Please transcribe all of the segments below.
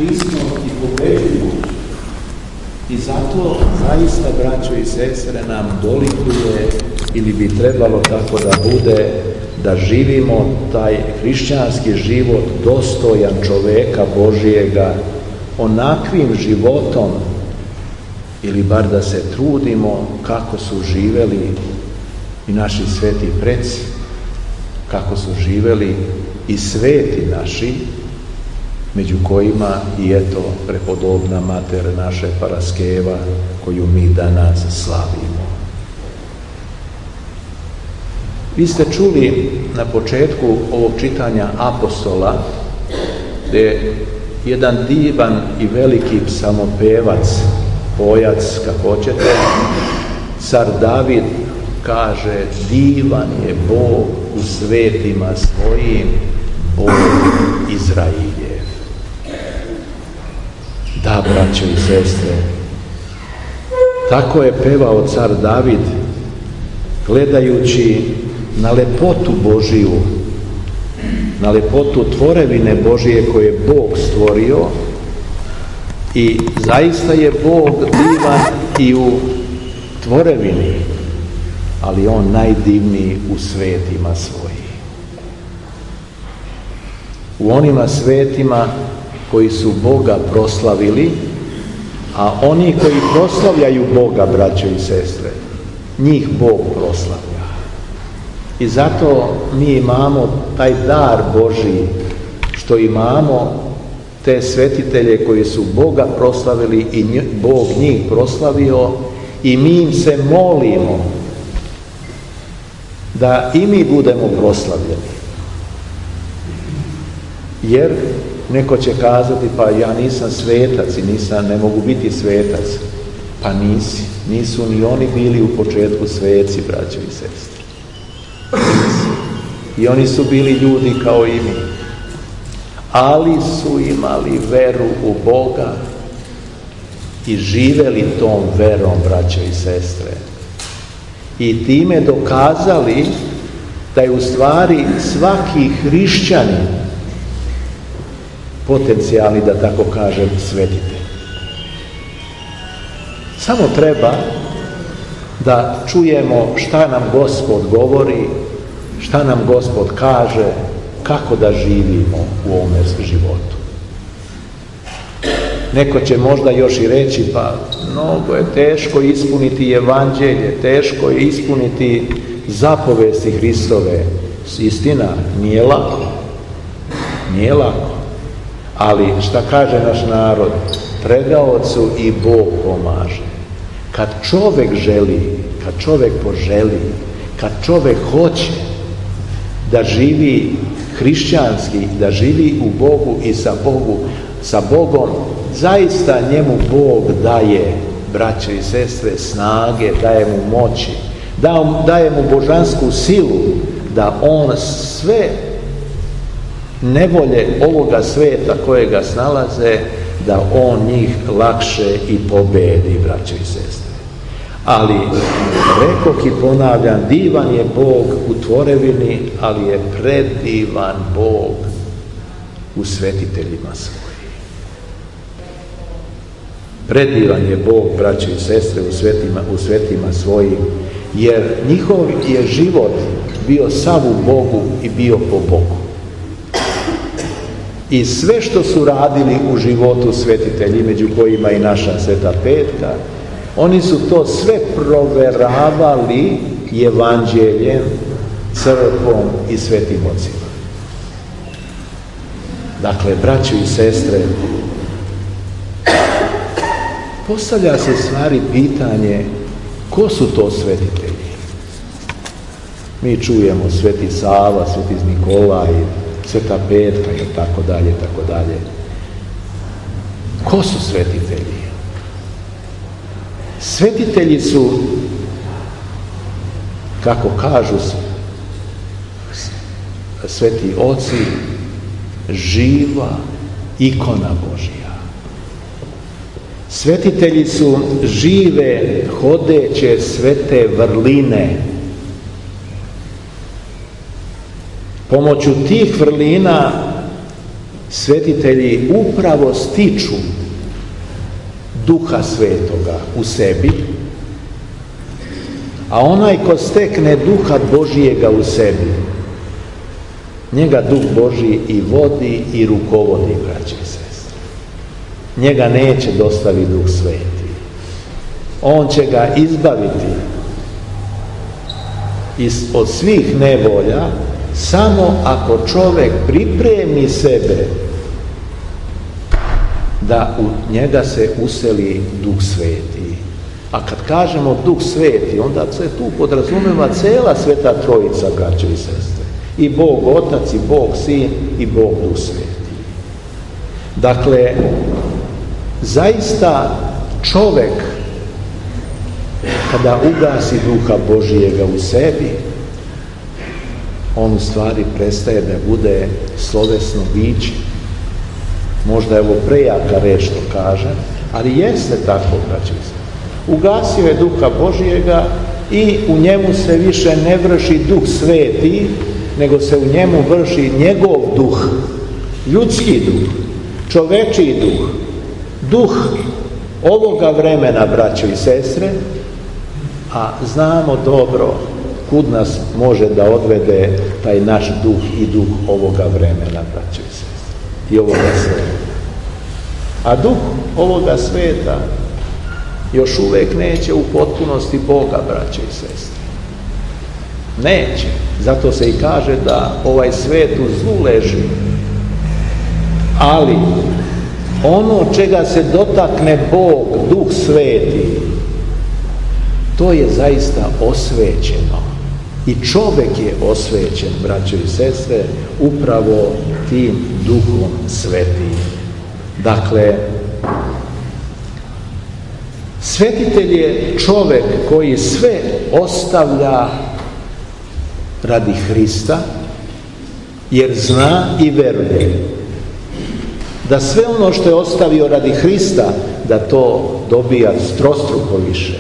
prisno i pobeđujući. I zato zaista, braćo i sestre, nam dolikuje, ili bi trebalo tako da bude, da živimo taj hrišćanski život dostojan čoveka Božijega, onakvim životom, ili bar da se trudimo kako su živeli i naši sveti preci, kako su živeli i sveti naši, među kojima i eto prepodobna mater naše Paraskeva, koju mi danas slavimo. Vi ste čuli na početku ovog čitanja Apostola da je jedan divan i veliki psalmopevac, pojac, kako hoćete, car David kaže: divan je Bog u svetima svojim, Bog Izrailjev. Da, braćo i sestre, tako je pevao car David, gledajući na lepotu Božiju, na lepotu tvorevine Božije koje je Bog stvorio. I zaista je Bog divan i u tvorevini, ali on najdivniji u svetima svojih. U onima svetima koji su Boga proslavili, a oni koji proslavljaju Boga, braćo i sestre, njih Bog proslavlja. I zato mi imamo taj dar Božiji, što imamo te svetitelje koji su Boga proslavili i Bog njih proslavio, i mi im se molimo da i mi budemo proslavljeni. Jer neko će kazati: pa ja nisam svetac i ne mogu biti svetac. Pa nisu ni oni bili u početku sveci, braćo i sestre. I oni su bili ljudi kao i mi, ali su imali veru u Boga i živeli tom verom, braćo i sestre. I time dokazali da je u stvari svaki hrišćanin potencijalni, da tako kažem, svetitelj. Samo treba da čujemo šta nam Gospod govori, šta nam Gospod kaže, kako da živimo u ovome životu. Neko će možda još i reći: pa mnogo je teško ispuniti evanđelje, teško je ispuniti zapovesti Hristove. Istina, nije lako. Nije lako. Ali šta kaže naš narod? Predaocu i Bog pomaže. Kad čovek želi, kad čovek poželi, kad čovek hoće da živi hrišćanski, da živi u Bogu i sa Bogom, zaista njemu Bog daje, braće i sestre, snage, daje mu moći, daje mu božansku silu da on sve nevolje ovoga sveta kojega snalaze, da on njih lakše i pobedi, braće i sestre. Ali, rekoh i ponavljam, divan je Bog u tvorevini, ali je predivan Bog u svetiteljima svojim. Predivan je Bog, braćo i sestre, u svetima svojim, jer njihov je život bio sav u Bogu i bio po Bogu. I sve što su radili u životu svetitelji, među kojima i naša Sveta Petka, oni su to sve proveravali evanđeljem, crkvom i svetim ocima. Dakle, braćo i sestre, postavlja se stvari pitanje: ko su to svetitelji? Mi čujemo Sveti Sava, Sveti Nikolaj, Sveta Petka i tako dalje, tako dalje. Ko su svetitelji? Svetitelji su, kako kažu sveti oci, živa ikona Božja. Svetitelji su žive, hodeće svete vrline. Pomoću tih vrlina Svetitelji upravo stiču Duha Svetoga u sebi, a onaj ko stekne Duha Božijega u sebi, njega Duh Božji i vodi i rukovodi, braće i sestre. Njega neće dostaviti Duh Sveti. On će ga izbaviti od svih nevolja samo ako čovjek pripremi sebe da u njega se useli Duh Sveti. A kad kažemo Duh Sveti, onda se tu podrazumeva cela Sveta Trojica, braćo i sestre. I Bog Otac, i Bog Sin, i Bog Duh Sveti. Dakle, zaista čovjek kada ugasi Duha Božijega u sebi, on u stvari prestaje da bude slovesno biće. Možda je ovo prejaka reč što kažem, ali jeste tako, braćo i sestre. Ugasio je Duha Božijega i u njemu se više ne vrši Duh Sveti, nego se u njemu vrši njegov duh, ljudski duh, čovečiji duh, duh ovoga vremena, braćo i sestre, a znamo dobro kud nas može da odvede taj naš duh i duh ovoga vremena, braćo i sestre, i ovoga sveta. A duh ovoga sveta još uvijek neće u potpunosti Boga, braćo i sestre. Neće. Zato se i kaže da ovaj svet u zlu leži. Ali ono čega se dotakne Bog, Duh Sveti, to je zaista osvećeno. I čovjek je osvećen, braćo i sestre, upravo tim Duhom Svetim. Dakle, svetitelj je čovjek koji sve ostavlja radi Hrista, jer zna i veruje da sve ono što je ostavio radi Hrista, da to dobija strostruko više.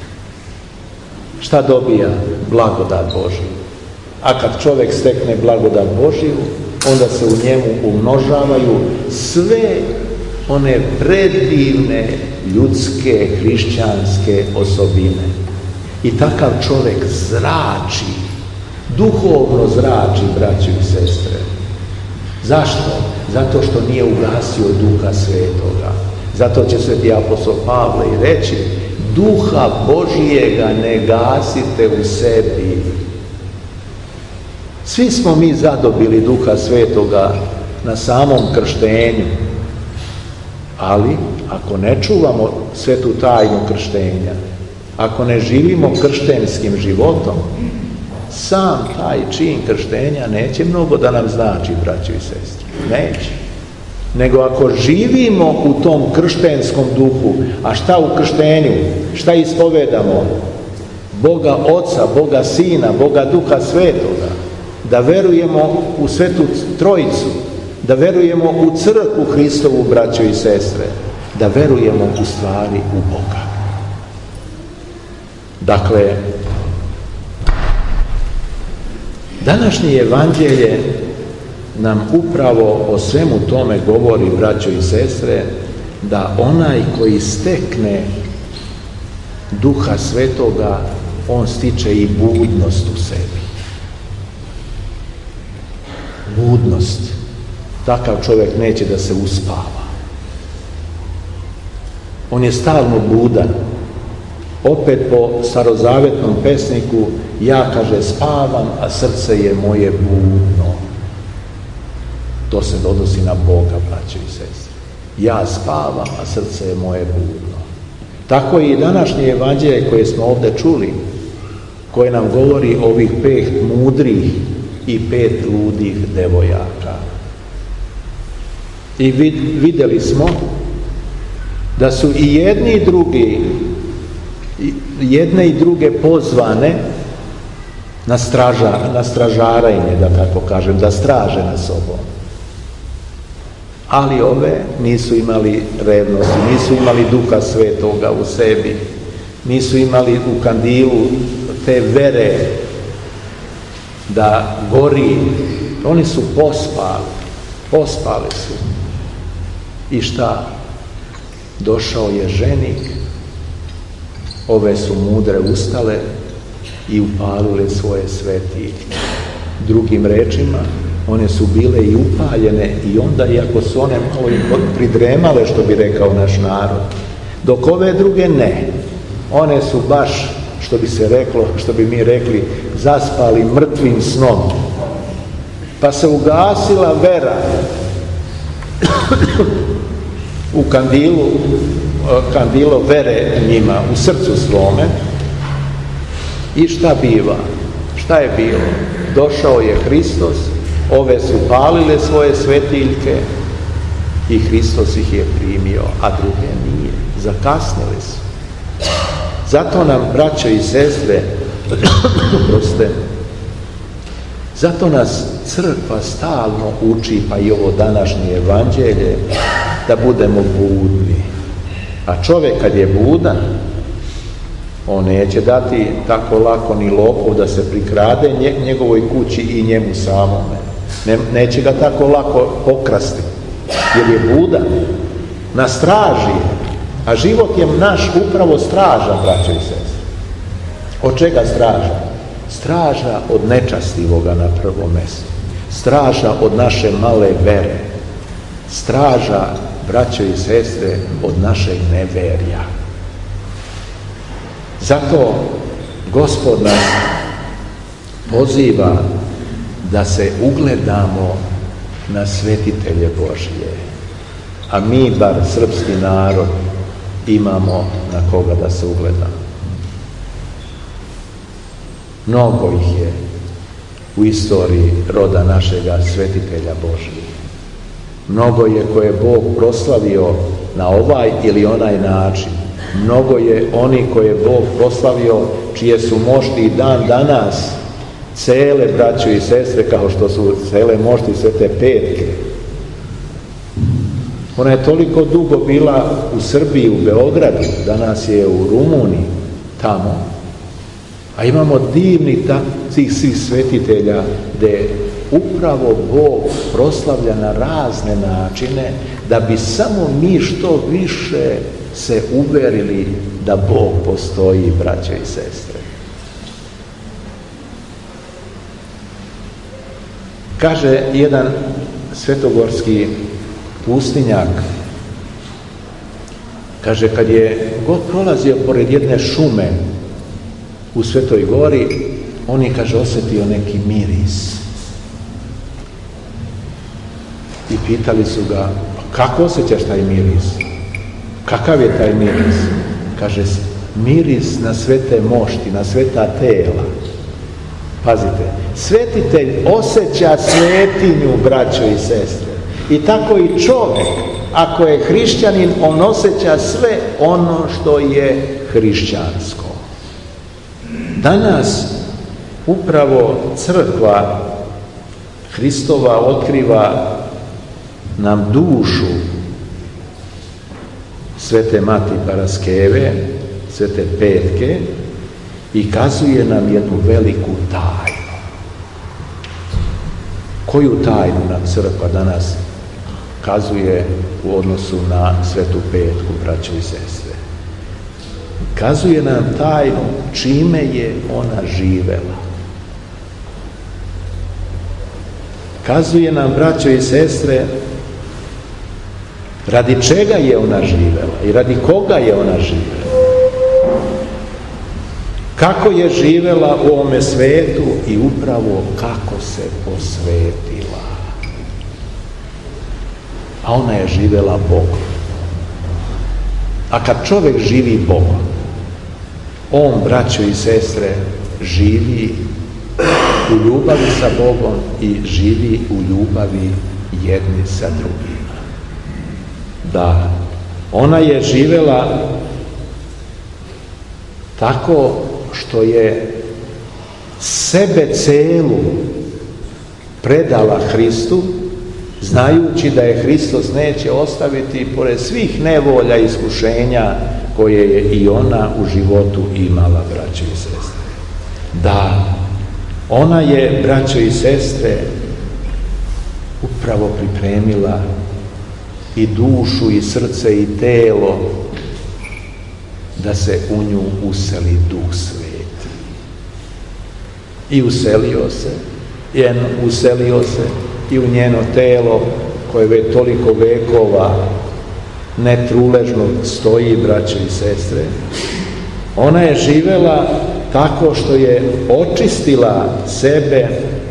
Šta dobija? Blagodat Božju. A kad čovjek stekne blagodat Božju, onda se u njemu umnožavaju sve one predivne ljudske, hrišćanske osobine. I takav čovjek zrači, duhovno zrači, braćo i sestre. Zašto? Zato što nije ugasio Duha Svetoga. Zato će sveti apostol Pavle i reći: Duha Božijega ne gasite u sebi. Svi smo mi zadobili Duha Svetoga na samom krštenju, ali ako ne čuvamo svetu tajnu krštenja, ako ne živimo krštenskim životom, sam taj čin krštenja neće mnogo da nam znači, braćo i sestre. Neće. Nego ako živimo u tom krštenskom duhu, a šta u krštenju, šta ispovedamo? Boga Oca, Boga Sina, Boga Duha Svetoga, da verujemo u Svetu Trojicu, da verujemo u crkvu Hristovu, braćo i sestre, da verujemo u stvari u Boga. Dakle, današnje evanđelje nam upravo o svemu tome govori, braćo i sestre, da onaj koji stekne Duha Svetoga, on stiče i budnost u sebi. Budnost. Takav čovjek neće da se uspava. On je stalno budan. Opet po starozavetnom pesniku: ja, kaže, spavam, a srce je moje budno. To se odnosi na Boga, braćo i sestre. Ja spavam, a srce je moje budno. Tako i današnje evanđelje koje smo ovdje čuli, koje nam govori o ovih 5 mudrih i 5 ludih devojaka. I vidjeli smo da su i jedni i drugi, jedne i druge pozvane na stražarenje, da tako kažem, da straže nad sobom. Ali ove nisu imali revnosti, nisu imali Duha Svetoga u sebi, nisu imali u kandilu te vere da gori. Oni su pospali. Ospali su. I šta? Došao je ženik, ove su mudre ustale i upalile svoje svetiljke. Drugim rečima, one su bile i upaljene i onda, iako su one malo i pridremale, što bi rekao naš narod, dok ove druge ne. One su baš, što bi se reklo, što bi mi rekli, zaspali mrtvim snom. Pa se ugasila vera u kandilo vere njima, u srcu svome. I šta biva? Šta je bilo? Došao je Hristos, ove su palile svoje svetiljke i Hristos ih je primio, a druge nije. Zakasnili su. Zato nam, braćo i sestre, zato nas crkva stalno uči, pa i ovo današnje evanđelje, da budemo budni. A čovjek kad je budan, on neće dati tako lako ni lopov da se prikrade njegovoj kući i njemu samome. Neće ga tako lako pokrasti, jer je budan. Na straži je. A život je naš upravo straža, braćo i sestre. Od čega straža? Straža od nečastivoga na prvom mjestu. Straža od naše male vere. Straža, braćo i sestre, od našeg neverja. Zato Gospod nas poziva da se ugledamo na svetitelje Božje. A mi, bar srpski narod, imamo na koga da se ugledamo. Mnogo ih je u istoriji roda našega svetitelja Božjih. Mnogo je koje Bog proslavio na ovaj ili onaj način. Mnogo je oni koje Bog proslavio, čije su mošti i dan danas cele, braćo i sestre, kao što su cele mošti Svete Petke. Ona je toliko dugo bila u Srbiji, u Beogradu, danas je u Rumuniji, tamo. A imamo divnih tih svih svetitelja gdje upravo Bog proslavlja na razne načine, da bi samo mi što više se uverili da Bog postoji, braće i sestre. Kaže jedan svetogorski pustinjak, kaže, kad je god prolazio pored jedne šume u Svetoj Gori, on je, kaže, osjetio neki miris. I pitali su ga, kako osjećaš taj miris? Kakav je taj miris? Kaže, miris na svete mošti, na sveta tela. Pazite, svetitelj osjeća svetinju, braćo i sestre. I tako i čovjek, ako je hrišćanin, on osjeća sve ono što je hrišćansko. Danas upravo crkva Hristova otkriva nam dušu Svete Mati Paraskeve, Svete Petke, i kazuje nam jednu veliku tajnu. Koju tajnu nam crkva danas kazuje u odnosu na Svetu Petku, braćo i sestre? Kazuje nam tajnu čime je ona živela. Kazuje nam, braćo i sestre, radi čega je ona živela i radi koga je ona živela. Kako je živela u ovome svetu i upravo kako se posvetila. A ona je živela Bogom. A kad čovjek živi Bogom, on, braćo i sestre, živi u ljubavi sa Bogom i živi u ljubavi jedni sa drugima. Da, ona je živela tako što je sebe celu predala Hristu, znajući da je Hristos neće ostaviti pored svih nevolja i iskušenja koje je i ona u životu imala, braćo i sestre. Da, ona je, braćo i sestre, upravo pripremila i dušu i srce i telo da se u nju useli Duh Sveti. I uselio se i u njeno telo koje već toliko vekova netruležno stoji, braćo i sestre. Ona je živela tako što je očistila sebe,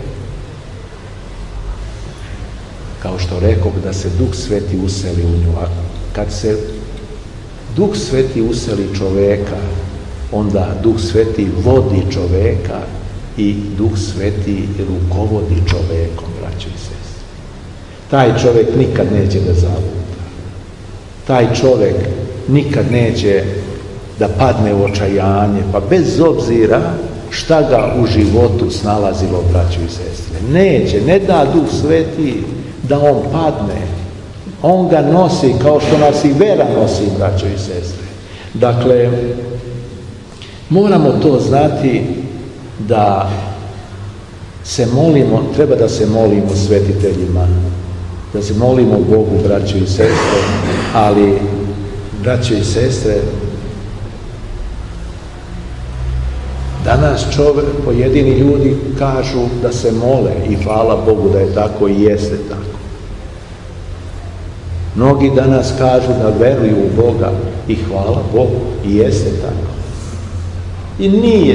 kao što rekoh, da se Duh Sveti useli u nju. A kad se Duh Sveti useli čoveka, onda Duh Sveti vodi čoveka i Duh Sveti rukovodi čovekom, braćo i sestre. Taj čovek nikad neće da zaluta. Taj čovek nikad neće da padne u očajanje, pa bez obzira šta ga u životu snalazilo, braćo i sestre. Neće, ne da Duh Sveti da on padne. On ga nosi kao što nas i vera nosi, braćo i sestre. Dakle, moramo to znati da se molimo, treba da se molimo svetiteljima, da se molimo Bogu, braćo i sestre, ali, braćo i sestre, danas pojedini ljudi kažu da se mole i hvala Bogu da je tako i jeste tako. Mnogi danas kažu da veruju u Boga i hvala Bogu i jeste tako. I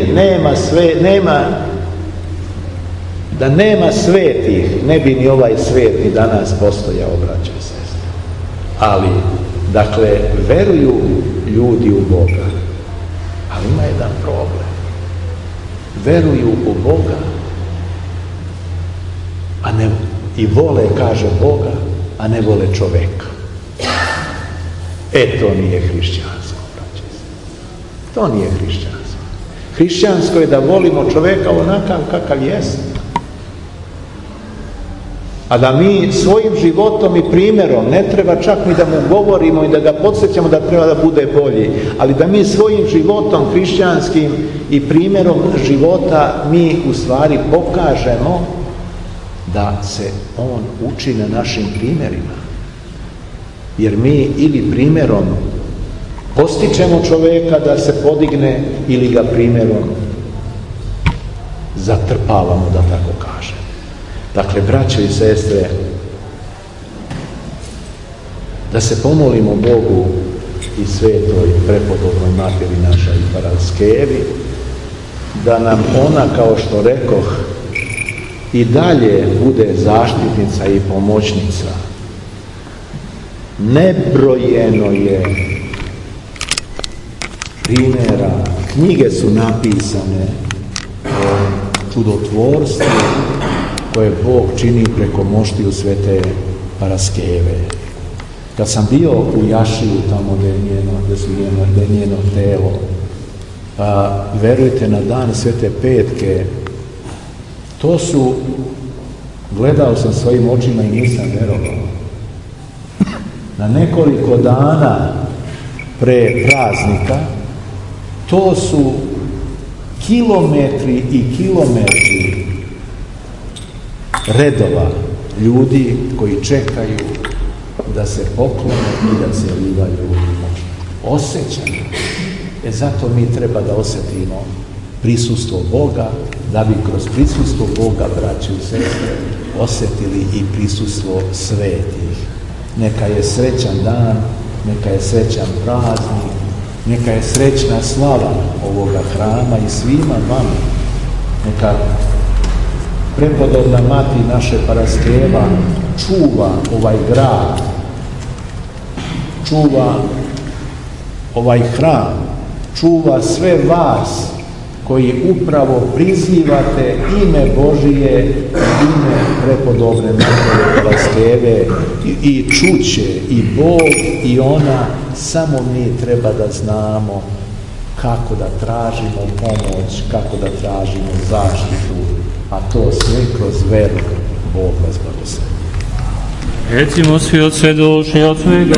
da nema svetih, ne bi ni ovaj svet ni danas postojao, braćo i sestre. Ali, dakle, veruju ljudi u Boga, ali ima jedan problem. Veruju u Boga, i vole, kaže, Boga, a ne vole čoveka. To nije hrišćansko, braće. To nije hrišćansko. Hrišćansko je da volimo čoveka onakav kakav jeste. A da mi svojim životom i primjerom, ne treba čak ni da mu govorimo i da ga podsjećamo da treba da bude bolji, ali da mi svojim životom hrišćanskim i primjerom života mi u stvari pokažemo da se on uči na našim primjerima. Jer mi ili primjerom postičemo čoveka da se podigne ili ga primjerom zatrpavamo, da tako kažem. Dakle, braćo i sestre, da se pomolimo Bogu i svetoj prepodobnoj materi našoj Paraskevi, da nam ona, kao što rekoh, i dalje bude zaštitnica i pomoćnica. Nebrojeno je primjera, knjige su napisane o čudotvorstvu koje Bog čini preko moštiju svete Paraskeve. Kad sam bio u Jašiju, tamo gdje je njeno telo, pa verujte, na dan Svete Petke, gledao sam svojim očima i nisam verovao. Na nekoliko dana pre praznika, to su kilometri i kilometri redova ljudi koji čekaju da se poklone i da se livaju osjećanje. Zato mi treba da osjetimo prisustvo Boga, da bi kroz prisustvo Boga, braće i sestre, osjetili i prisustvo svetih. Neka je srećan dan, neka je srećan praznik, neka je srećna slava ovoga hrama i svima vama. Neka prepodobna mati naše Paraskeva čuva ovaj grad, čuva ovaj hram, čuva sve vas koji upravo prizivate ime Božije, ime prepodobne materi Paraskeve, i čuće i Bog i ona, samo mi treba da znamo kako da tražimo pomoć, kako da tražimo zaštitu, a to sve kroz veru. Bog vas blagoslovi. Recimo svi od sve duše, od svega